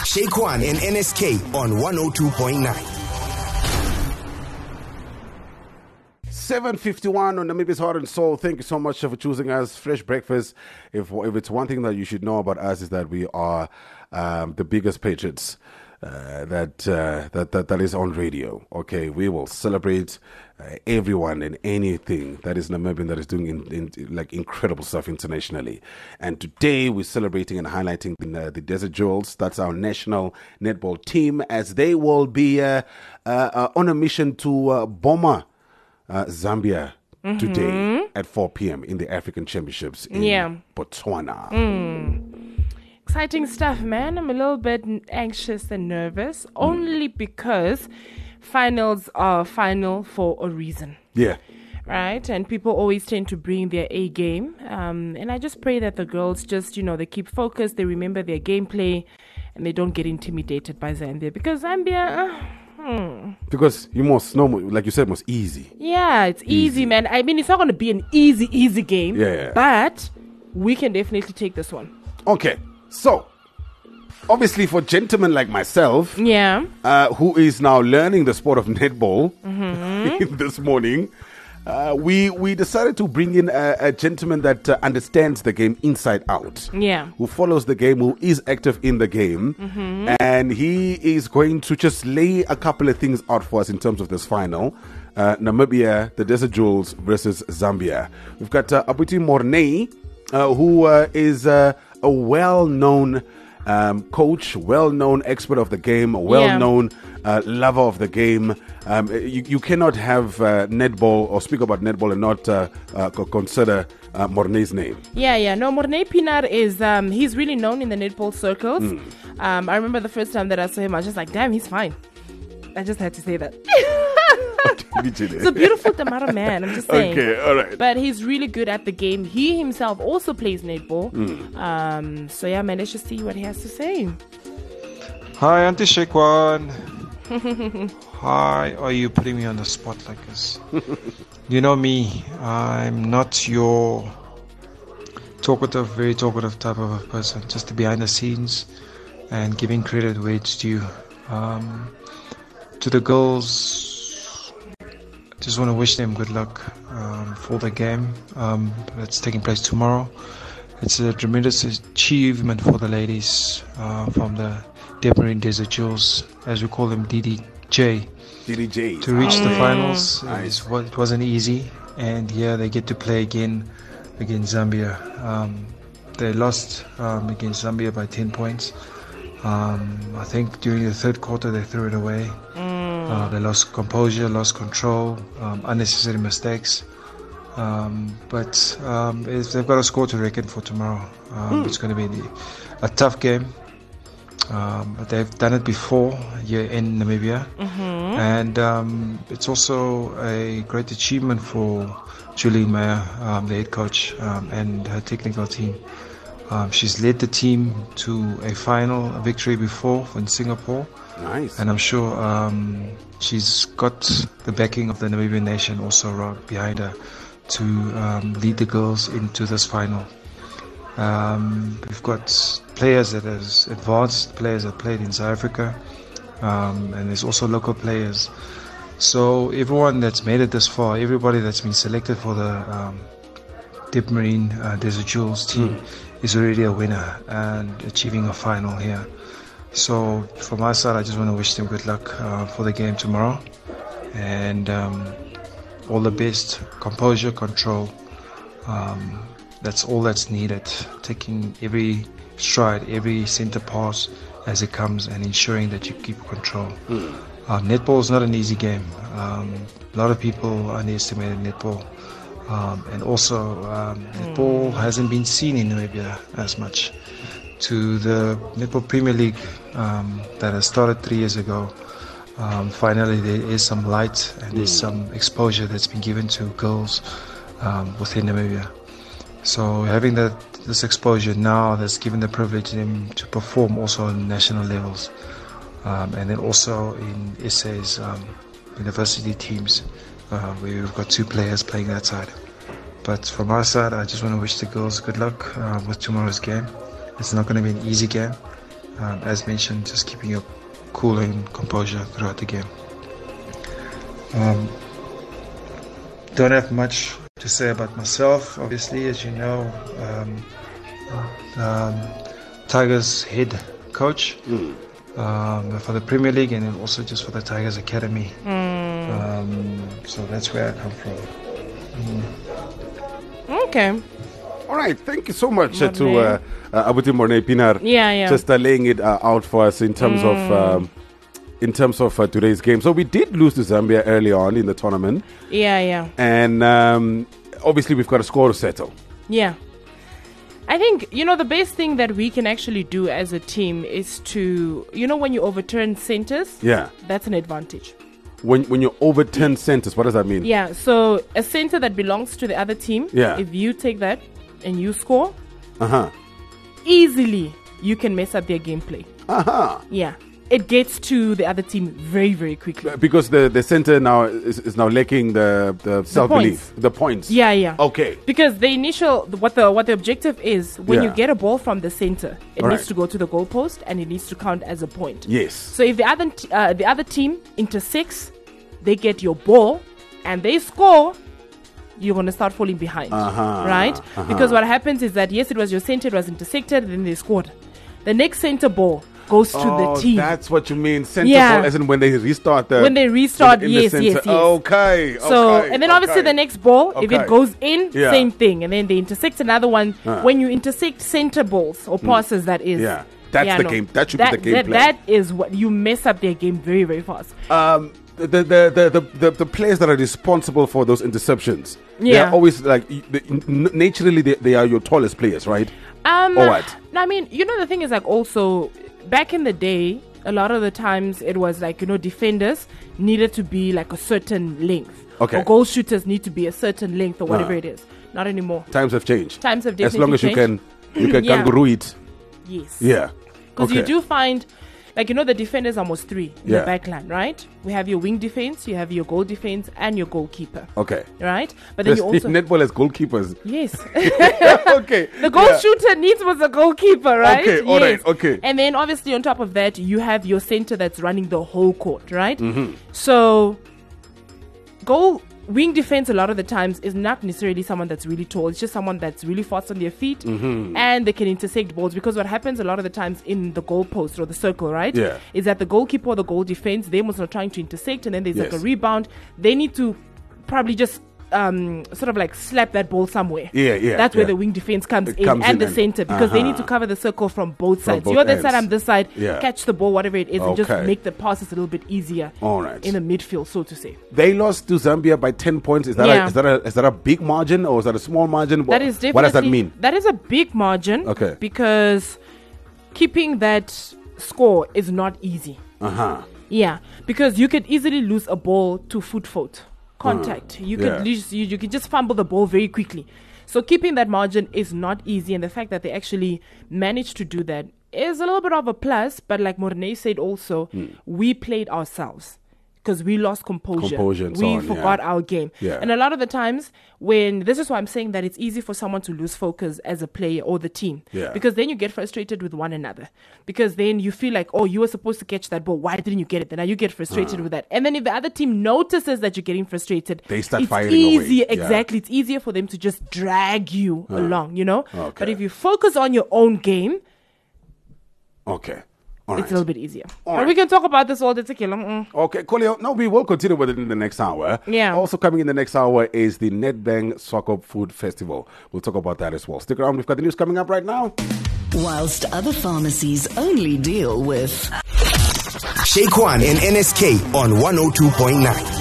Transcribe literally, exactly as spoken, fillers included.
Shaquan and N S K on one oh two point nine. seven fifty-one on Namibia's Heart and Soul. Thank you so much for choosing us. Fresh Breakfast. If if it's one thing that you should know about us is that we are um, the biggest patriots uh, that, uh, that that that is on radio. Okay, we will celebrate uh, everyone and anything that is Namibian that is doing in, in, like incredible stuff internationally. And today we're celebrating and highlighting the, uh, the Desert Jewels. That's our national netball team, as they will be uh, uh, uh, on a mission to uh, bomber Uh, Zambia mm-hmm. today at four p.m. in the African Championships in yeah. Botswana. Mm. Exciting stuff, man. I'm a little bit anxious and nervous, mm. only because finals are final for a reason. Yeah. Right? And people always tend to bring their A game. Um, and I just pray that the girls just, you know, they keep focused, they remember their gameplay, and they don't get intimidated by Zambia. Because Zambia... Uh, Hmm. Because you must know, like you said, most easy. Yeah, it's easy, easy, man. I mean, it's not going to be an easy, easy game. Yeah. But we can definitely take this one. Okay. So, obviously for gentlemen like myself, yeah, uh, who is now learning the sport of netball mm-hmm. this morning, uh, we we decided to bring in a, a gentleman that uh, understands the game inside out. Yeah. Who follows the game, who is active in the game. Mm-hmm. And he is going to just lay a couple of things out for us in terms of this final. Uh, Namibia, the Desert Jewels versus Zambia. We've got uh, Abuti Mornay, uh, who uh, is uh, a well-known um, coach, well-known expert of the game, a well-known yeah. uh, lover of the game. Um, you, you cannot have uh, netball or speak about netball and not uh, uh, consider uh, Mornay's name. Yeah, yeah. No, Mornay Pinar is, um, he's really known in the netball circles. Mm. Um, I remember the first time that I saw him, I was just like, damn, he's fine. I just had to say that. He's a beautiful Tamara man, I'm just saying. Okay, all right. But he's really good at the game. He himself also plays netball. Mm. Um, so yeah, man, let's just see what he has to say. Hi, Auntie Shaquan. Why are you putting me on the spot like this? You know me, I'm not your talkative, very talkative type of a person. Just behind the scenes and giving credit where it's due. Um, to the girls, just want to wish them good luck um, for the game um, that's taking place tomorrow. It's a tremendous achievement for the ladies uh, from the Debmarine Desert Jewels, as we call them, D D J. D D J. To reach oh, the finals, nice. it, was, it wasn't easy, and yeah, they get to play again against Zambia. Um, they lost um, against Zambia by ten points. Um, I think during the third quarter they threw it away. Mm. Uh, they lost composure, lost control, um, unnecessary mistakes. Um, but um, they've got a score to reckon for tomorrow. Um, mm. It's going to be a tough game. Um, but they've done it before here in Namibia, mm-hmm. and um, it's also a great achievement for Julie Meyer, um, the head coach, um, and her technical team. Um, she's led the team to a final a victory before in Singapore. Nice. And I'm sure um, she's got the backing of the Namibian nation also right behind her to um, lead the girls into this final. Um, we've got players that has advanced, players that played in South Africa, um, and there's also local players. So everyone that's made it this far, everybody that's been selected for the um, Debmarine uh, Desert Jewels team mm. is already a winner and achieving a final here. So from my side, I just want to wish them good luck uh, for the game tomorrow, and um, all the best, composure, control. Um, that's all that's needed. Taking every stride, every center pass as it comes, and ensuring that you keep control. Mm. Uh, netball is not an easy game. Um, a lot of people underestimate netball. Um, and also, um, netball hasn't been seen in Namibia as much. To the Netball Premier League um, that has started three years ago, um, finally there is some light and there's some exposure that's been given to girls um, within Namibia. So having that this exposure now, that's given the privilege to them to perform also on national levels, um, and then also in S A's um, university teams. Uh, we've got two players playing that side. But from our side, I just want to wish the girls good luck uh, with tomorrow's game. It's not going to be an easy game. um, as mentioned, just keeping your cool and composure throughout the game. Um, don't have much to say about myself, obviously, as you know. Um, um, Tigers head coach mm. um, for the Premier League, and then also just for the Tigers Academy. Mm. Um, so that's where I come from. Mm. Okay. All right, thank you so much uh, to uh, uh, Abuti Morne Pienaar. Yeah, yeah. Just uh, laying it uh, out for us in terms mm. of um, in terms of uh, today's game. So we did lose to Zambia early on in the tournament. Yeah, yeah. And um, obviously we've got a score to settle. Yeah. I think, you know, the best thing that we can actually do as a team is to, you know, when you overturn centers, yeah, that's an advantage. When when you overturn centers, what does that mean? Yeah, so a center that belongs to the other team, yeah. if you take that and you score, uh-huh. easily you can mess up their gameplay. Uh-huh. Yeah. It gets to the other team very, very quickly. Because the, the center now is, is now lacking the, the self-belief. The points. Yeah, yeah. Okay. Because the initial, what the what the objective is, when yeah. you get a ball from the center, it All needs right. to go to the goalpost and it needs to count as a point. Yes. So if the other t- uh, the other team intersects, they get your ball and they score, you're going to start falling behind. Uh-huh. Right? Uh-huh. Because what happens is that, yes, it was your center, it was intersected, then they scored. The next center ball goes to oh, the team. That's what you mean. Center yeah. ball, as in when they restart the... When they restart, in yes, the yes, yes. Okay, So, okay, and then okay. obviously the next ball, okay. if it goes in, yeah. same thing. And then they intersect another one. Uh. When you intersect center balls or passes, mm. that is. Yeah, that's yeah, the no. game. That should that, be the game that, plan. That is what you mess up their game very, very fast. Um, the, the, the, the, the, the players that are responsible for those interceptions, yeah. they're always like, naturally, they, they are your tallest players, right? Um, or what? I mean, you know, the thing is like also, back in the day, a lot of the times it was like, you know, defenders needed to be like a certain length. Okay. Or goal shooters need to be a certain length or whatever uh. it is. Not anymore. Times have changed. Times have definitely As long as changed. you can, you can yeah. kangaroo it. Yes. Yeah. Because okay. you do find, like, you know, the defenders are almost three in yeah. the back line, right? We have your wing defense, you have your goal defense, and your goalkeeper. Okay. Right? But then you also... netball as goalkeepers. Yes. okay. The goal yeah. shooter needs was a goalkeeper, right? Okay, all yes. right, okay. And then obviously on top of that, you have your center that's running the whole court, right? Mm-hmm. So, goal... Wing defense a lot of the times is not necessarily someone that's really tall. It's just someone that's really fast on their feet mm-hmm. and they can intersect balls, because what happens a lot of the times in the goal post or the circle, right, yeah. is that the goalkeeper or the goal defense, they're also trying to intersect, and then there's yes. like a rebound. They need to probably just um, sort of like slap that ball somewhere. Yeah, yeah. That's where yeah. the wing defense comes it in comes and in the and center, because uh-huh. they need to cover the circle from both from sides. Both You're that ends. side, I'm this side. Yeah. Catch the ball, whatever it is, okay. and just make the passes a little bit easier. All right. In the midfield, so to say. They lost to Zambia by ten points. Is that yeah. a, is that a is that a big margin or is that a small margin? That is definitely. What does that mean? That is a big margin. Okay. Because keeping that score is not easy. Uh huh. Yeah, because you could easily lose a ball to foot fault contact. Uh, you could yeah. lose, you, you could just fumble the ball very quickly. So keeping that margin is not easy, and the fact that they actually managed to do that is a little bit of a plus. But like Morne said, also mm. we played ourselves. Because we lost composure. Composure and we so on, forgot yeah. our game. Yeah. And a lot of the times, when this is why I'm saying that it's easy for someone to lose focus as a player or the team. Yeah. Because then you get frustrated with one another. Because then you feel like, oh, you were supposed to catch that ball. Why didn't you get it? Then now you get frustrated uh. with that. And then if the other team notices that you're getting frustrated, they start it's firing easier, away. Exactly. Yeah. It's easier for them to just drag you uh. along, you know? Okay. But if you focus on your own game, okay. All it's right. a little bit easier. All and right. we can talk about this all day. Mm. Okay, Kolio. Now we will continue with it in the next hour. Yeah. Also coming in the next hour is the Nedbank Soccer Food Festival. We'll talk about that as well. Stick around. We've got the news coming up right now. Whilst other pharmacies only deal with Shake One and N S K on one oh two point nine.